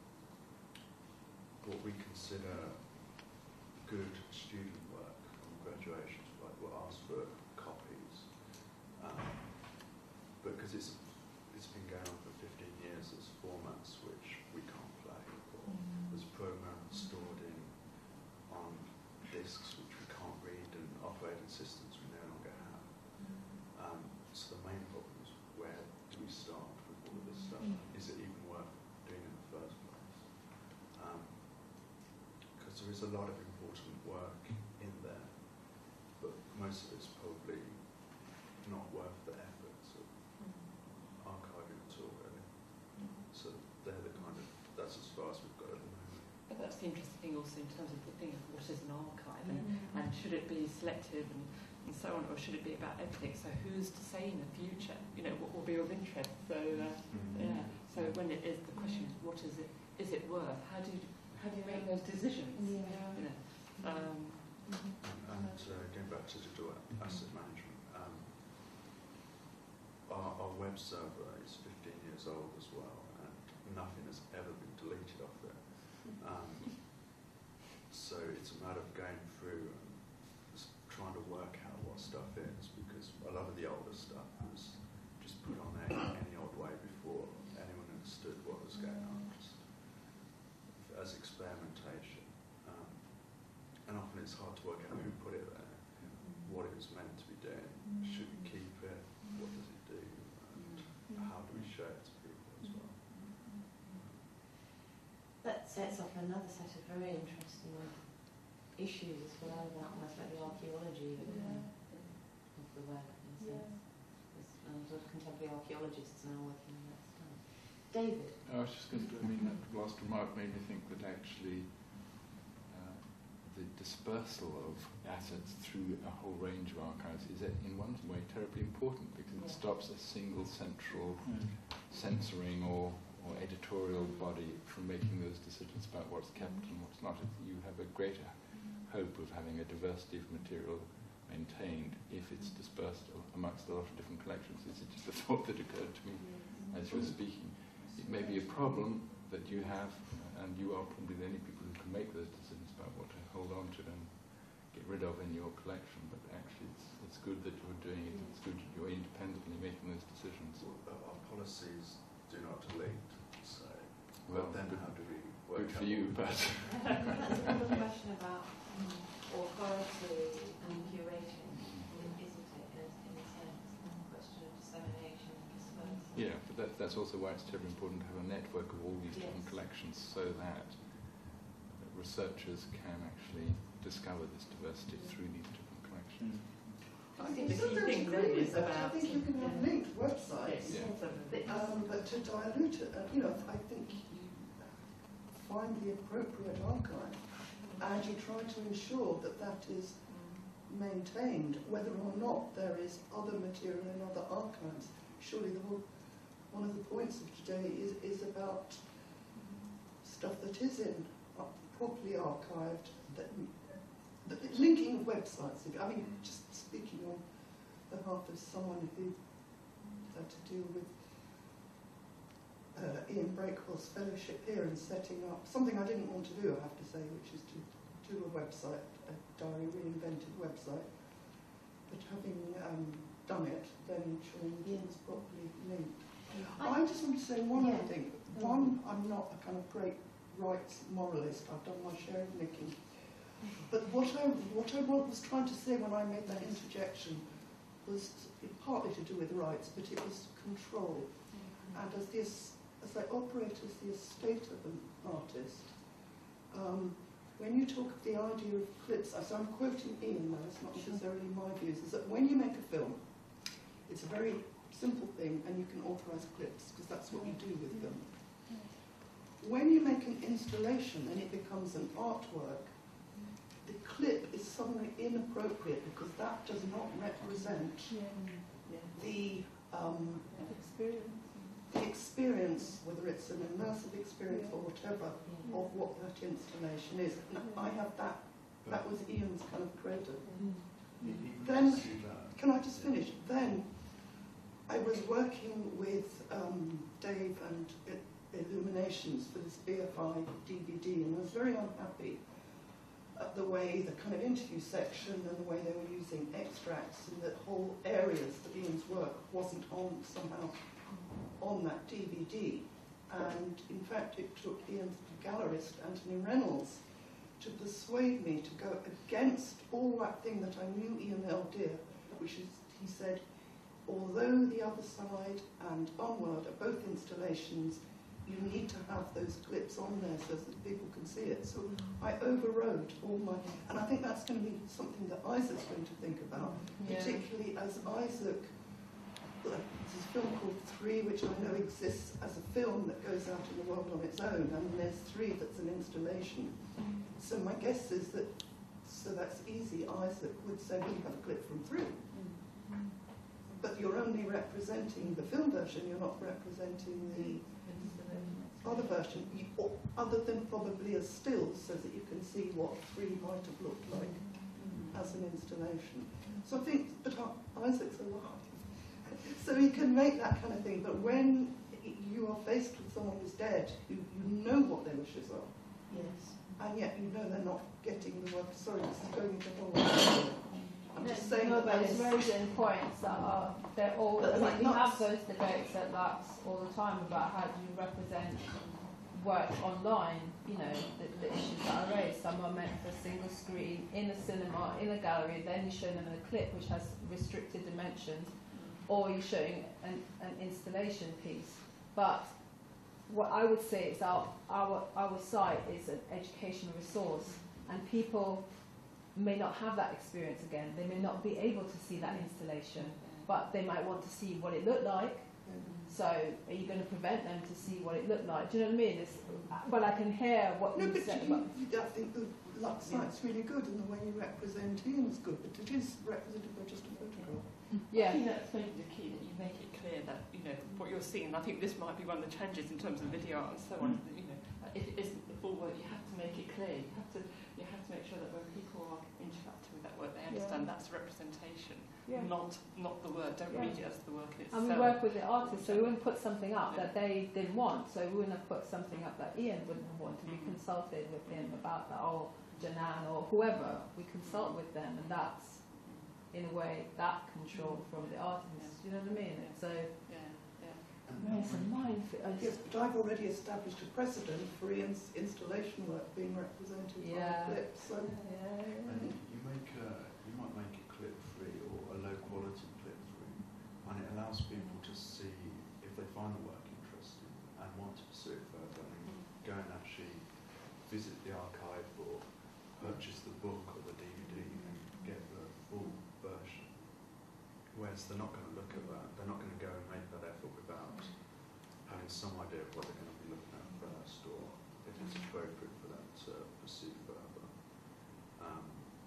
what we consider good student work on graduations, like we'll ask for copies, um, because it's it's been going on for fifteen years as formats which we can't play, or there's programs stored in on discs which we can't read, and operating systems we no longer have. Um, so the main problem is, where do we start with all of this stuff? Is it even worth doing in the first place? Because there is a lot of important work in there, but most of it's probably not worth the efforts of archiving at all, really. So they're the kind of, that's as far as we've got at the moment. But that's the interesting thing also in terms of the thing of what is an archive, and, and should it be selective and, and so on, or should it be about everything? So who's to say in the future, you know, what will be of interest? So uh, yeah. So when it is, the question is, what is it? Is it worth? How do you how do you make those decisions? Yeah. You know. Um, And, and uh, going back to digital asset management, um, our, our web server is fifteen years old as well, and nothing has ever been deleted off it. Um, so it's a matter of going through and just trying to work out what stuff is, because a lot of the older stuff was just put on there any old way before anyone understood what was going on, just as experimentation. Um, and often it's hard to work out who put it there, what it was meant to be doing, should we keep it, what does it do, and how do we show it to people as well. That sets up another set of very interesting issues as well about almost like the archaeology of, Yeah. of the web. In a Yeah. sense. There's um, sort of contemporary archaeologists now working on that stuff. David? I was just going to, I mean, that last remark made me think that actually uh, the dispersal of assets through a whole range of archives is, in one way, terribly important, because it Yeah. stops a single central censoring or, or editorial body from making those decisions about what's kept and what's not. You have a greater hope of having a diversity of material maintained if it's dispersed amongst a lot of different collections. It's just a thought that occurred to me as you were speaking. It may be a problem that you have, and you are probably the only people who can make those decisions about what to hold on to and get rid of in your collection, but actually it's, it's good that you're doing it. It's good that you're independently making those decisions. Well, our policies do not delete, so Well, then good, how do we work good for out you, what- but That's another question about um, authority and curating, isn't it, in, in a sense? And the question of dissemination and dispersal. yeah, but that, that's also why it's terribly important to have a network of all these different Yes. collections, so that researchers can actually discover this diversity through these different collections. I think the key Sometimes thing agree then with is that. I about think you can have yeah. linked websites, yes, Yeah. sort of- um, but to dilute it, uh, you know, I think you find the appropriate archive and you try to ensure that that is maintained, whether or not there is other material in other archives. Surely the whole, one of the points of today is, is about stuff that is in uh, properly archived, that, that linking of websites. I mean, just speaking on behalf of someone who had to deal with uh, Ian Breakwell's fellowship here and setting up something I didn't want to do, I have to say, which is to do a website, a diary reinvented website. But having um, done it, then ensuring that it was properly linked. I, I just want to say one Yeah. other thing. One, I'm not a kind of great rights moralist. I've done my share of nicking. But what I what I was trying to say when I made that interjection was partly to do with rights, but it was control. And as the as they operate as the estate of an artist, um, when you talk of the idea of clips, so I'm quoting Ian now, it's not necessarily my views, is that when you make a film, it's a very simple thing and you can authorise clips because that's what you do with them. When you make an installation and it becomes an artwork, the clip is somewhat inappropriate because that does not represent the um, Experience. the experience, whether it's an immersive experience or whatever, of what that installation is. And I have that. That was Ian's kind of credo. You, you can Then- see that. Can I just finish? Then I was working with um, Dave and I- Illuminations for this B F I D V D, and I was very unhappy at the way, the kind of interview section and the way they were using extracts, and that whole areas of Ian's work wasn't on somehow on that D V D. And in fact, it took Ian's gallerist, Anthony Reynolds, to persuade me to go against all that thing that I knew Ian held dear, which is, he said, although The Other Side and Onward are both installations, you need to have those clips on there so that people can see it. So I overrode all my, and I think that's going to be something that Isaac's going to think about, Yeah. particularly as Isaac, there's a film called Three, which I know exists as a film that goes out in the world on its own, and there's Three that's an installation. So my guess is that, so that's easy, Isaac would say, we have a clip from Three. But you're only representing the film version, you're not representing the other version, you, or, other than probably as stills, so that you can see what Three might have looked like as an installation. So I think, but Isaac's alive, so he can make that kind of thing. But when you are faced with someone who's dead, who you know what their wishes are, Yes. and yet you know they're not getting the work. Sorry, this is going into whole. I'm just saying no, that but that it's is. raising points that are, they're all, But I mean, like we have Lux. those debates at Lux all the time about how do you represent work online, you know, the, the issues that are raised. Some are meant for a single screen, in a cinema, in a gallery, then you're showing them a clip which has restricted dimensions, or you're showing an, an installation piece. But what I would say is our, our, our site is an educational resource, and people may not have that experience again. They may not be able to see that installation, but they might want to see what it looked like. So are you going to prevent them to see what it looked like? Do you know what I mean? It's, but I can hear what No, you but said you, about... you, I think the Lux site's really good, and the way you represent Ian's good, but it is represented by just a photograph. I Yeah. think that's maybe the key, that you make it clear that, you know, what you're seeing, and I think this might be one of the challenges in terms of video art and so on, that, you know, if it isn't the full work, you have to make it clear. You have to, you have to make sure that when people are interacting with that work, they understand Yeah. that's representation, Yeah. not not the work. Don't Yeah. read it as the work itself. And we work with the artists, so we wouldn't put something up that they didn't want. So we wouldn't have put something up that Ian wouldn't have wanted. We consulted with him about that, or Janan, or whoever. We consult with them, and that's, in a way, that control from the artists. You know what I mean? It's so... Yeah, yeah. Yeah, it's a minefield. Yes, but I've already established a precedent for Ian's installation work being represented Yeah. by clips. So Yeah. And you make a, you might make a clip free or a low quality clip free, and it allows people to see if they find the work interesting and want to pursue it further, and go and actually visit the archive or purchase the book or the D V D and get the full version. Whereas they're not going to look at that, they're not going to go and make that effort without having some idea of what they're going to be looking at first, or if it's appropriate for them to pursue further. Um,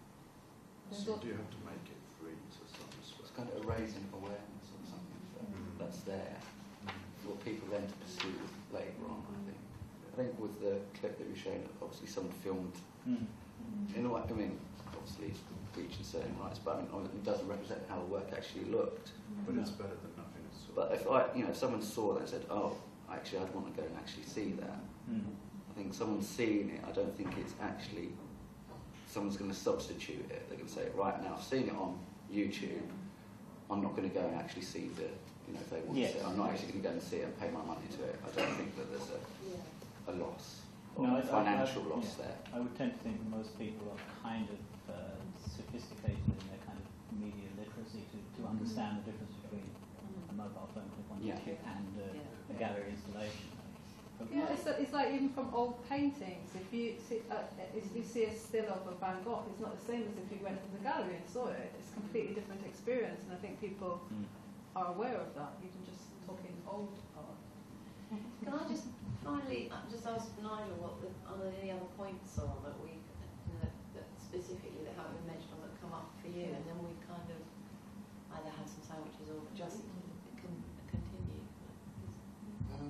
so you do have to make it free to some It's respect. kind of raising awareness or something that, Mm. that's there for people then to pursue later on, I think. I think with the clip that we showed, obviously someone filmed, in a way, I mean, obviously it's breaching certain rights, but I mean, it doesn't represent how the work actually looked. But it's better than nothing at all. But if I, you know, if someone saw that and said, oh, actually I'd want to go and actually see that, I think someone's seeing it, I don't think it's actually, someone's going to substitute it. They're going to say, right now, I've seen it on YouTube, I'm not going to go and actually see the, you know, if they want Yes. to see it, I'm not actually going to go and see it and pay my money to it. I don't think that there's a, a loss, or No, I- a I- financial I- loss yeah. there. I would tend to think that most people are kind of uh, sophisticated in their kind of media literacy to, to understand the difference between a mobile phone clip on Yeah. YouTube and uh, a gallery installation. But Yeah, it's, it's like even from old paintings. If you see, uh, if you see a still of a Van Gogh, it's not the same as if you went to the gallery and saw it. It's a completely different experience, and I think people Mm. are aware of that. Even just talking old art. Can I just finally uh, just ask Nigel what the, are there any other points are that we, you know, that specifically that haven't been mentioned or that come up for you, and then we kind of either have some sandwiches or just con continue. Um,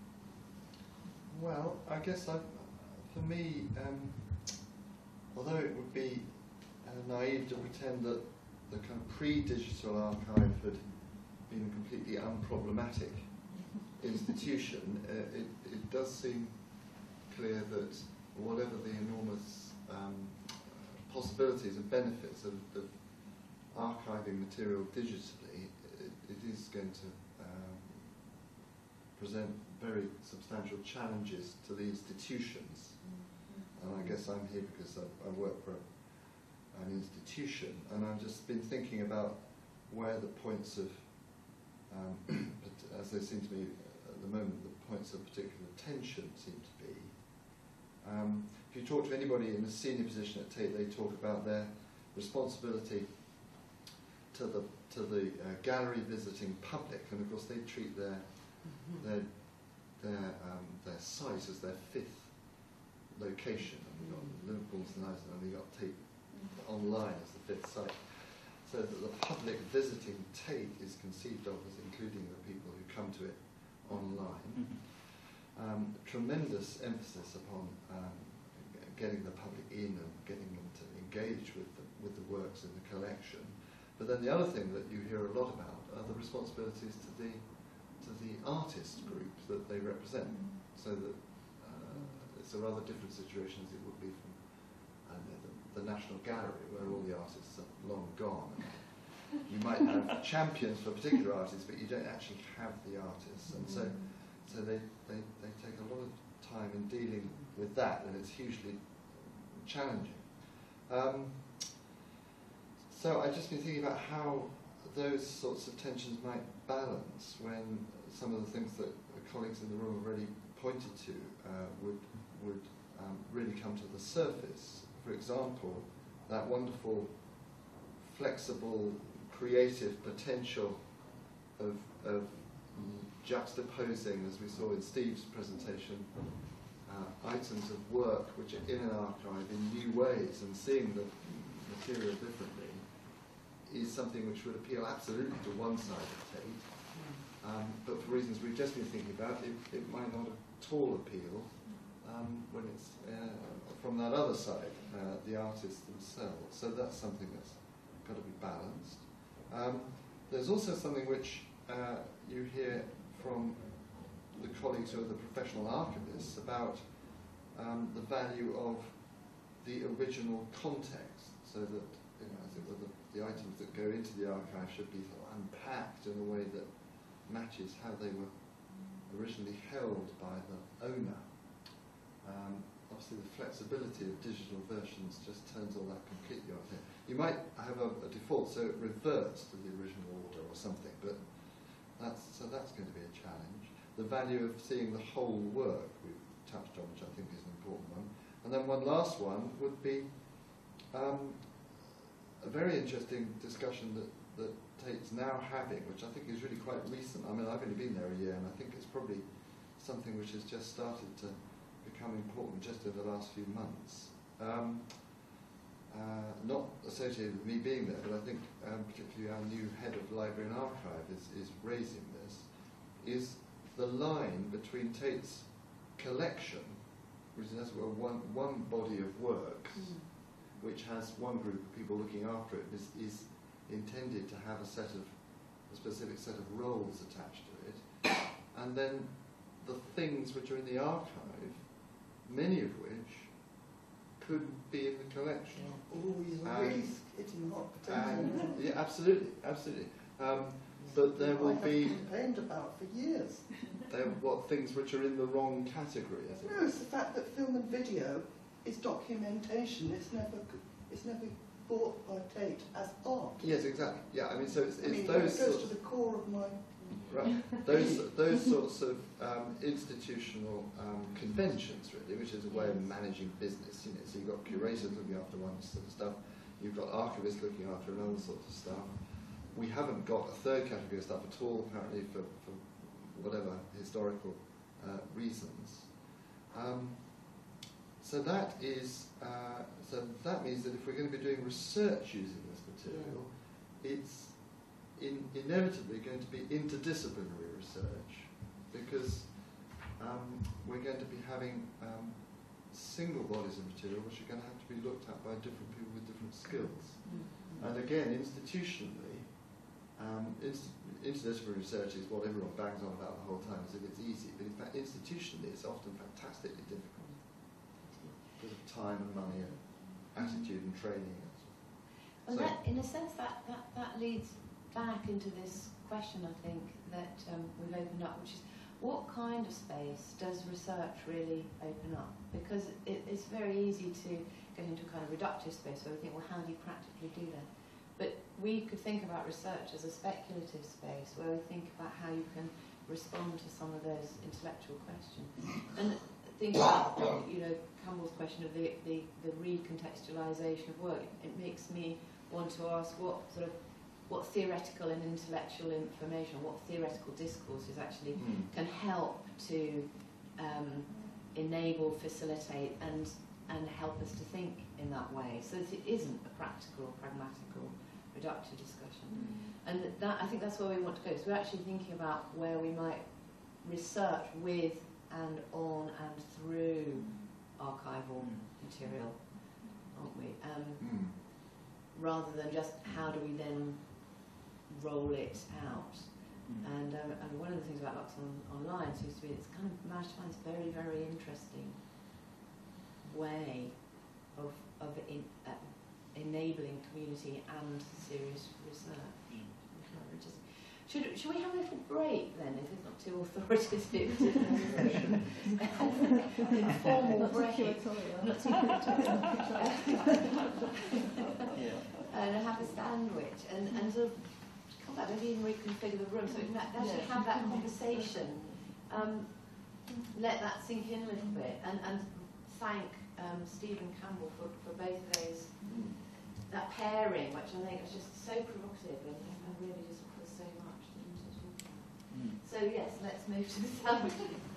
well, I guess I, for me, um, although it would be uh, naive to pretend that the kind of pre-digital archive had been a completely unproblematic institution, uh, it, it does seem clear that whatever the enormous um, possibilities and benefits of, of archiving material digitally, it, it is going to um, present very substantial challenges to the institutions. And I guess I'm here because I, I work for a, an institution, and I've just been thinking about where the points of, um, as they seem to me at the moment, the points of particular tension seem to be. Um, if you talk to anybody in a senior position at Tate, they talk about their responsibility to the to the uh, gallery visiting public, and of course they treat their mm-hmm. their their um, their site as their fifth location. And we've got Liverpool's the nice, and we've got Tate online as the fifth site. So that the public visiting Tate is conceived of as including the people who come to it online. Mm-hmm. Um, tremendous emphasis upon um, getting the public in and getting them to engage with the, with the works in the collection. But then the other thing that you hear a lot about are the responsibilities to the to the artist group that they represent. So that uh, it's a rather different situation as it would be from uh, the, the National Gallery, where all the artists are long gone. You might have champions for particular artists, but you don't actually have the artists, and so. So they, they, they take a lot of time in dealing with that, and it's hugely challenging. Um, so I've just been thinking about how those sorts of tensions might balance when some of the things that the colleagues in the room have already pointed to uh, would, would um, really come to the surface. For example, that wonderful, flexible, creative potential of, of juxtaposing, as we saw in Steve's presentation, uh, items of work which are in an archive in new ways, and seeing the material differently is something which would appeal absolutely to one side of Tate, um, but for reasons we've just been thinking about, it, it might not at all appeal um, when it's uh, from that other side, uh, the artists themselves. So that's something that's got to be balanced. Um, there's also something which uh, you hear from the colleagues who are the professional archivists about um, the value of the original context, so that, you know, I think that the, the items that go into the archive should be sort of unpacked in a way that matches how they were originally held by the owner. Um, obviously the flexibility of digital versions just turns all that completely on here. You might have a, a default, so it reverts to the original order or something, but That's, so that's going to be a challenge. The value of seeing the whole work we've touched on, which I think is an important one. And then one last one would be um, a very interesting discussion that, that Tate's now having, which I think is really quite recent. I mean, I've only been there a year, and I think it's probably something which has just started to become important just in the last few months. Um, Uh, not associated with me being there, but I think um, particularly our new head of library and archive is, is raising this, is the line between Tate's collection, which is as well one, one body of works, mm. which has one group of people looking after it, is, is intended to have a set of, a specific set of roles attached to it, and then the things which are in the archive, many of which could be in the collection. Oh, you're really hitting hot potatoes. Yeah, absolutely, absolutely. Um, but there will I be. I've complained about for years. There, what things which are in the wrong category? I think. No, it's the fact that film and video is documentation. It's never, it's never bought by Tate as art. Yes, exactly. Yeah, I mean, so it's, it's I mean, those. It goes to the core of my. Right. Those those sorts of um, institutional um, conventions, really, which is a way of managing business. You know, so you've got curators looking after one sort of stuff, you've got archivists looking after another sort of stuff. We haven't got a third category of stuff at all, apparently, for, for whatever historical uh, reasons. Um, so that is uh, so that means that if we're going to be doing research using this material, it's in, inevitably going to be interdisciplinary research, because um, we're going to be having um, single bodies of material which are going to have to be looked at by different people with different skills. Mm-hmm. And again, institutionally, um, inst interdisciplinary research is what everyone bangs on about the whole time, as if it's easy, but in fact institutionally it's often fantastically difficult because of time and money and attitude and training. And so, that, in a sense, that, that, that leads back into this question, I think, that um, we've opened up, which is, what kind of space does research really open up? Because it, it's very easy to get into a kind of reductive space where we think, well, how do you practically do that? But we could think about research as a speculative space where we think about how you can respond to some of those intellectual questions. And think about, you know, Campbell's question of the, the, the recontextualization of work. It makes me want to ask what sort of what theoretical and intellectual information, what theoretical discourses actually mm. can help to um, enable, facilitate, and and help us to think in that way, so that it isn't a practical, pragmatical, reductive discussion. Mm. And that, I think that's where we want to go. So we're actually thinking about where we might research with and on and through archival material, aren't we? Um, mm. Rather than just how do we then roll it out. Mm. And, um, and one of the things about Lux on, Online seems to be it's kind of managed to find this very, very interesting way of, of in, uh, enabling community and serious research. Mm. Should, should we have a little break then, if it's not too authoritative? Informal break. And have a sandwich and, and sort of come back and even reconfigure the room so we can actually have that conversation. Um, let that sink in a little bit, and, and thank um, Stephen Campbell for, for both of those, that pairing, which I think was just so provocative and, and really just so much. So yes, let's move to the sandwiches.